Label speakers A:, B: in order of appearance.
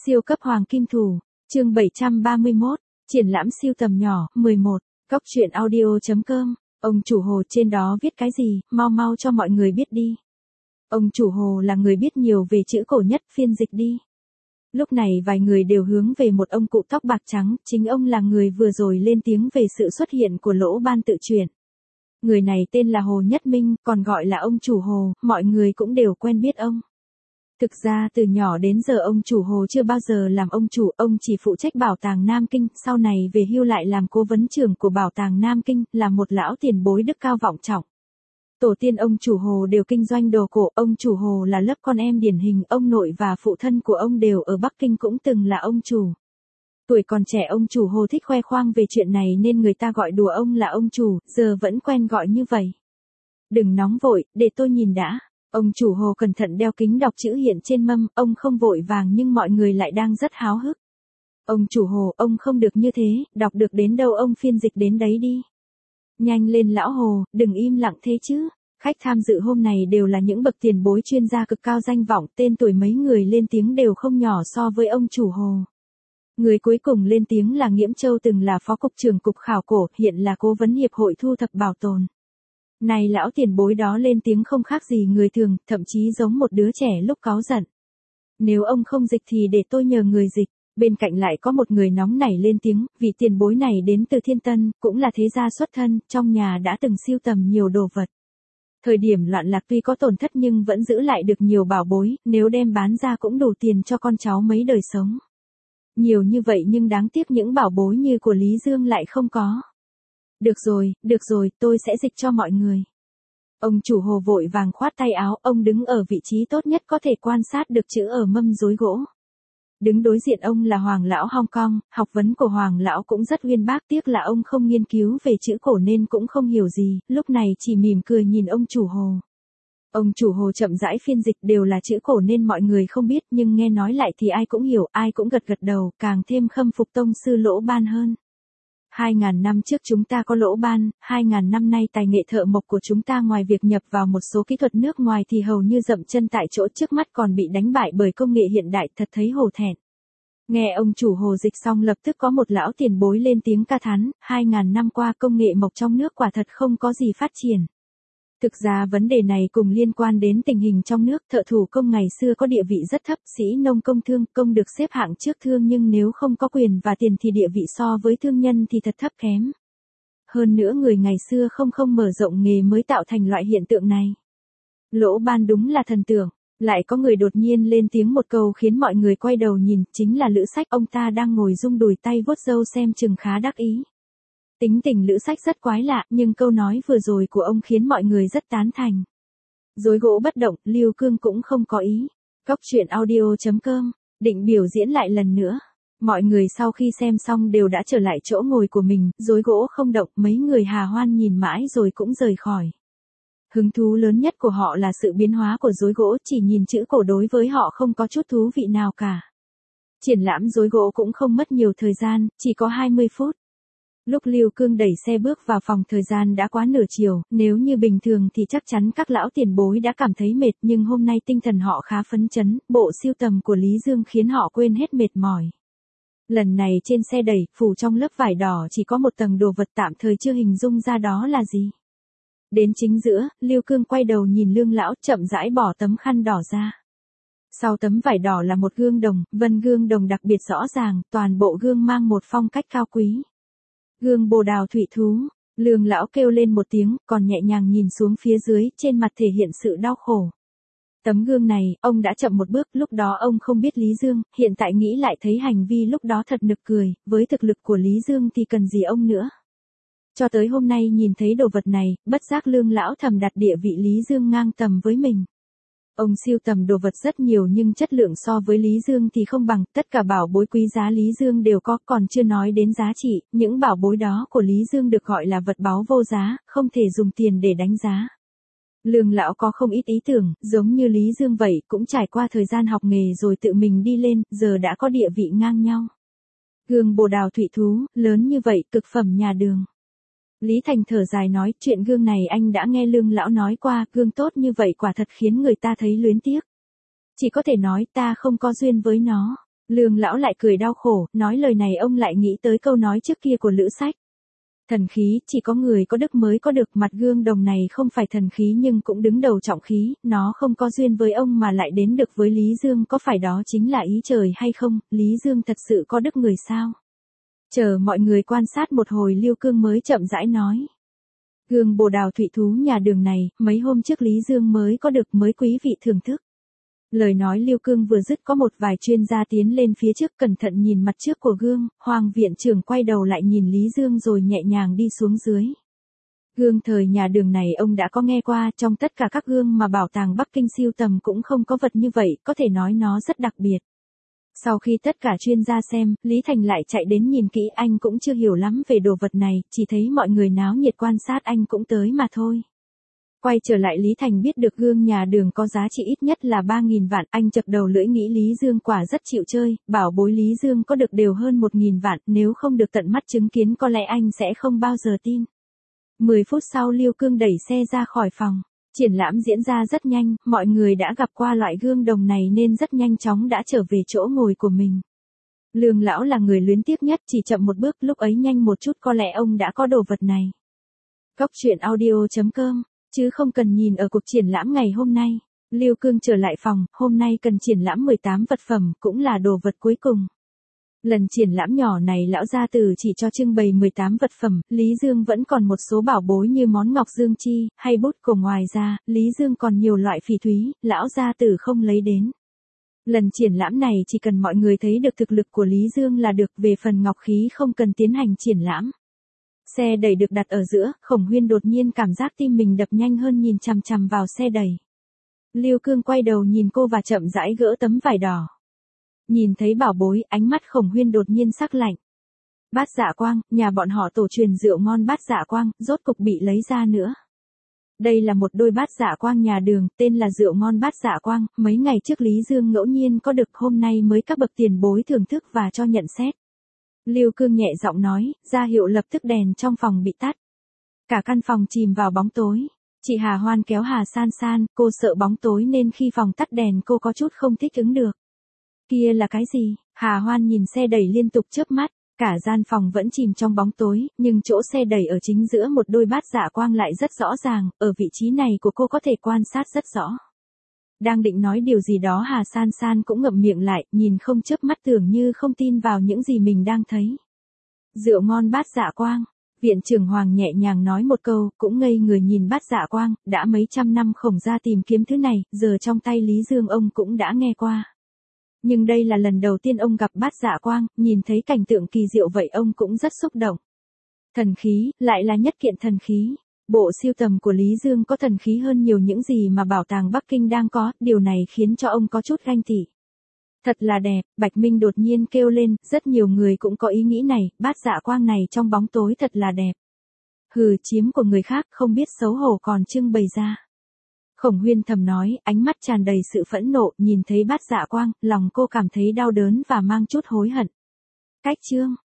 A: Siêu cấp hoàng kim thủ, chương 731, triển lãm siêu tầm nhỏ, 11, góc truyện audio.com, ông chủ Hồ trên đó viết cái gì, mau mau cho mọi người biết đi. Ông chủ Hồ là người biết nhiều về chữ cổ nhất, phiên dịch đi. Lúc này vài người đều hướng về một ông cụ tóc bạc trắng, chính ông là người vừa rồi lên tiếng về sự xuất hiện của Lỗ Ban tự truyện. Người này tên là Hồ Nhất Minh, còn gọi là ông chủ Hồ, mọi người cũng đều quen biết ông. Thực ra từ nhỏ đến giờ ông chủ Hồ chưa bao giờ làm ông chủ, ông chỉ phụ trách bảo tàng Nam Kinh, sau này về hưu lại làm cố vấn trưởng của bảo tàng Nam Kinh, là một lão tiền bối đức cao vọng trọng. Tổ tiên ông chủ Hồ đều kinh doanh đồ cổ, ông chủ Hồ là lớp con em điển hình, ông nội và phụ thân của ông đều ở Bắc Kinh cũng từng là ông chủ. Tuổi còn trẻ ông chủ Hồ thích khoe khoang về chuyện này nên người ta gọi đùa ông là ông chủ, giờ vẫn quen gọi như vậy. Đừng nóng vội, để tôi nhìn đã. Ông chủ Hồ cẩn thận đeo kính đọc chữ hiện trên mâm, ông không vội vàng nhưng mọi người lại đang rất háo hức. Ông chủ Hồ, ông không được như thế, đọc được đến đâu ông phiên dịch đến đấy đi. Nhanh lên lão Hồ, đừng im lặng thế chứ. Khách tham dự hôm này đều là những bậc tiền bối chuyên gia cực cao danh vọng, tên tuổi mấy người lên tiếng đều không nhỏ so với ông chủ Hồ. Người cuối cùng lên tiếng là Nghiễm Châu, từng là phó cục trưởng cục khảo cổ, hiện là cố vấn hiệp hội thu thập bảo tồn. Này lão tiền bối đó lên tiếng không khác gì người thường, thậm chí giống một đứa trẻ lúc cáu giận. Nếu ông không dịch thì để tôi nhờ người dịch. Bên cạnh lại có một người nóng nảy lên tiếng, vị tiền bối này đến từ Thiên Tân, cũng là thế gia xuất thân, trong nhà đã từng sưu tầm nhiều đồ vật. Thời điểm loạn lạc tuy có tổn thất nhưng vẫn giữ lại được nhiều bảo bối, nếu đem bán ra cũng đủ tiền cho con cháu mấy đời sống. Nhiều như vậy nhưng đáng tiếc những bảo bối như của Lý Dương lại không có. Được rồi, tôi sẽ dịch cho mọi người. Ông chủ Hồ vội vàng khoát tay áo, ông đứng ở vị trí tốt nhất có thể quan sát được chữ ở mâm rối gỗ. Đứng đối diện ông là Hoàng lão Hong Kong, học vấn của Hoàng lão cũng rất uyên bác, tiếc là ông không nghiên cứu về chữ cổ nên cũng không hiểu gì, lúc này chỉ mỉm cười nhìn ông chủ Hồ. Ông chủ Hồ chậm rãi phiên dịch, đều là chữ cổ nên mọi người không biết nhưng nghe nói lại thì ai cũng hiểu, ai cũng gật gật đầu, càng thêm khâm phục tông sư Lỗ Ban hơn. 2.000 năm trước chúng ta có Lỗ Ban, 2.000 năm nay tài nghệ thợ mộc của chúng ta ngoài việc nhập vào một số kỹ thuật nước ngoài thì hầu như dậm chân tại chỗ, trước mắt còn bị đánh bại bởi công nghệ hiện đại, thật thấy hổ thẹn. Nghe ông chủ Hồ dịch xong lập tức có một lão tiền bối lên tiếng ca thán, 2.000 năm qua công nghệ mộc trong nước quả thật không có gì phát triển. Thực ra vấn đề này cùng liên quan đến tình hình trong nước, thợ thủ công ngày xưa có địa vị rất thấp, sĩ nông công thương, công được xếp hạng trước thương nhưng nếu không có quyền và tiền thì địa vị so với thương nhân thì thật thấp kém. Hơn nữa người ngày xưa không mở rộng nghề mới tạo thành loại hiện tượng này. Lỗ Ban đúng là thần tượng. Lại có người đột nhiên lên tiếng một câu khiến mọi người quay đầu nhìn, chính là Lữ Sách, ông ta đang ngồi rung đùi tay vuốt râu xem chừng khá đắc ý. Tính tình Lữ Sách rất quái lạ, nhưng câu nói vừa rồi của ông khiến mọi người rất tán thành. Rối gỗ bất động, Lưu Cương cũng không có ý. Góc truyện audio.com, định biểu diễn lại lần nữa. Mọi người sau khi xem xong đều đã trở lại chỗ ngồi của mình, rối gỗ không động, mấy người hà hoan nhìn mãi rồi cũng rời khỏi. Hứng thú lớn nhất của họ là sự biến hóa của rối gỗ, chỉ nhìn chữ cổ đối với họ không có chút thú vị nào cả. Triển lãm rối gỗ cũng không mất nhiều thời gian, chỉ có 20 phút. Lúc Lưu Cương đẩy xe bước vào phòng thời gian đã quá nửa chiều, nếu như bình thường thì chắc chắn các lão tiền bối đã cảm thấy mệt nhưng hôm nay tinh thần họ khá phấn chấn, bộ sưu tầm của Lý Dương khiến họ quên hết mệt mỏi. Lần này trên xe đẩy, phủ trong lớp vải đỏ chỉ có một tầng đồ vật tạm thời chưa hình dung ra đó là gì. Đến chính giữa, Lưu Cương quay đầu nhìn Lương lão, chậm rãi bỏ tấm khăn đỏ ra. Sau tấm vải đỏ là một gương đồng, vân gương đồng đặc biệt rõ ràng, toàn bộ gương mang một phong cách cao quý. Gương bồ đào thủy thú, Lương lão kêu lên một tiếng, còn nhẹ nhàng nhìn xuống phía dưới, trên mặt thể hiện sự đau khổ. Tấm gương này, ông đã chậm một bước, lúc đó ông không biết Lý Dương, hiện tại nghĩ lại thấy hành vi lúc đó thật nực cười, với thực lực của Lý Dương thì cần gì ông nữa. Cho tới hôm nay nhìn thấy đồ vật này, bất giác Lương lão thầm đặt địa vị Lý Dương ngang tầm với mình. Ông sưu tầm đồ vật rất nhiều nhưng chất lượng so với Lý Dương thì không bằng, tất cả bảo bối quý giá Lý Dương đều có, còn chưa nói đến giá trị, những bảo bối đó của Lý Dương được gọi là vật báu vô giá, không thể dùng tiền để đánh giá. Lương lão có không ít ý tưởng, giống như Lý Dương vậy, cũng trải qua thời gian học nghề rồi tự mình đi lên, giờ đã có địa vị ngang nhau. Gương bồ đào thủy thú, lớn như vậy, cực phẩm nhà đường. Lý Thành thở dài nói, chuyện gương này anh đã nghe Lương lão nói qua, gương tốt như vậy quả thật khiến người ta thấy luyến tiếc. Chỉ có thể nói ta không có duyên với nó. Lương lão lại cười đau khổ, nói lời này ông lại nghĩ tới câu nói trước kia của Lữ Sách. Thần khí, chỉ có người có đức mới có được, mặt gương đồng này không phải thần khí nhưng cũng đứng đầu trọng khí, nó không có duyên với ông mà lại đến được với Lý Dương, có phải đó chính là ý trời hay không, Lý Dương thật sự có đức người sao? Chờ mọi người quan sát một hồi Lưu Cương mới chậm rãi nói. Gương bồ đào thụy thú nhà Đường này, mấy hôm trước Lý Dương mới có được, mới quý vị thưởng thức. Lời nói Lưu Cương vừa dứt có một vài chuyên gia tiến lên phía trước cẩn thận nhìn mặt trước của gương, Hoàng viện trưởng quay đầu lại nhìn Lý Dương rồi nhẹ nhàng đi xuống dưới. Gương thời nhà Đường này ông đã có nghe qua, trong tất cả các gương mà bảo tàng Bắc Kinh sưu tầm cũng không có vật như vậy, có thể nói nó rất đặc biệt. Sau khi tất cả chuyên gia xem, Lý Thành lại chạy đến nhìn kỹ, anh cũng chưa hiểu lắm về đồ vật này, chỉ thấy mọi người náo nhiệt quan sát anh cũng tới mà thôi. Quay trở lại Lý Thành biết được gương nhà Đường có giá trị ít nhất là 3.000 vạn, anh chập đầu lưỡi nghĩ Lý Dương quả rất chịu chơi, bảo bối Lý Dương có được đều hơn 1.000 vạn, nếu không được tận mắt chứng kiến có lẽ anh sẽ không bao giờ tin. 10 phút sau Lưu Cương đẩy xe ra khỏi phòng. Triển lãm diễn ra rất nhanh, mọi người đã gặp qua loại gương đồng này nên rất nhanh chóng đã trở về chỗ ngồi của mình. Lương lão là người luyến tiếc nhất, chỉ chậm một bước, lúc ấy nhanh một chút có lẽ ông đã có đồ vật này. Cốc truyện audio.com, chứ không cần nhìn ở cuộc triển lãm ngày hôm nay. Lưu Cương trở lại phòng, hôm nay cần triển lãm 18 vật phẩm, cũng là đồ vật cuối cùng. Lần triển lãm nhỏ này lão gia tử chỉ cho trưng bày 18 vật phẩm, Lý Dương vẫn còn một số bảo bối như món ngọc dương chi, hay bút cổ, ngoài ra, Lý Dương còn nhiều loại phỉ thúy, lão gia tử không lấy đến. Lần triển lãm này chỉ cần mọi người thấy được thực lực của Lý Dương là được, về phần ngọc khí không cần tiến hành triển lãm. Xe đẩy được đặt ở giữa, Khổng Huyên đột nhiên cảm giác tim mình đập nhanh hơn nhìn chằm chằm vào xe đẩy. Lưu Cương quay đầu nhìn cô và chậm rãi gỡ tấm vải đỏ. Nhìn thấy bảo bối, ánh mắt Khổng Huyên đột nhiên sắc lạnh. Bát Dạ Quang, nhà bọn họ tổ truyền rượu ngon Bát Dạ Quang, rốt cục bị lấy ra nữa. Đây là một đôi Bát Dạ Quang nhà Đường, tên là rượu ngon Bát Dạ Quang, mấy ngày trước Lý Dương ngẫu nhiên có được, hôm nay mới các bậc tiền bối thưởng thức và cho nhận xét. Lưu Cương nhẹ giọng nói, ra hiệu lập tức đèn trong phòng bị tắt. Cả căn phòng chìm vào bóng tối. Chị Hà Hoan kéo Hà San San, cô sợ bóng tối nên khi phòng tắt đèn cô có chút không thích ứng được. Kia là cái gì? Hà Hoan nhìn xe đẩy liên tục chớp mắt, cả gian phòng vẫn chìm trong bóng tối, nhưng chỗ xe đẩy ở chính giữa một đôi Bát Dạ Quang lại rất rõ ràng, ở vị trí này của cô có thể quan sát rất rõ. Đang định nói điều gì đó Hà San San cũng ngậm miệng lại, nhìn không chớp mắt tưởng như không tin vào những gì mình đang thấy. Rượu ngon Bát Dạ Quang, viện trưởng Hoàng nhẹ nhàng nói một câu, cũng ngây người nhìn Bát Dạ Quang, đã mấy trăm năm Khổng gia tìm kiếm thứ này, giờ trong tay Lý Dương ông cũng đã nghe qua. Nhưng đây là lần đầu tiên ông gặp Bát Dạ Quang, nhìn thấy cảnh tượng kỳ diệu vậy ông cũng rất xúc động. Thần khí, lại là nhất kiện thần khí. Bộ sưu tầm của Lý Dương có thần khí hơn nhiều những gì mà bảo tàng Bắc Kinh đang có, điều này khiến cho ông có chút ganh tị. Thật là đẹp, Bạch Minh đột nhiên kêu lên, rất nhiều người cũng có ý nghĩ này, Bát Dạ Quang này trong bóng tối thật là đẹp. Hừ, chiếm của người khác, không biết xấu hổ còn trưng bày ra. Khổng Huyên thầm nói, ánh mắt tràn đầy sự phẫn nộ, nhìn thấy Bát Dạ Quang, lòng cô cảm thấy đau đớn và mang chút hối hận. Cách chương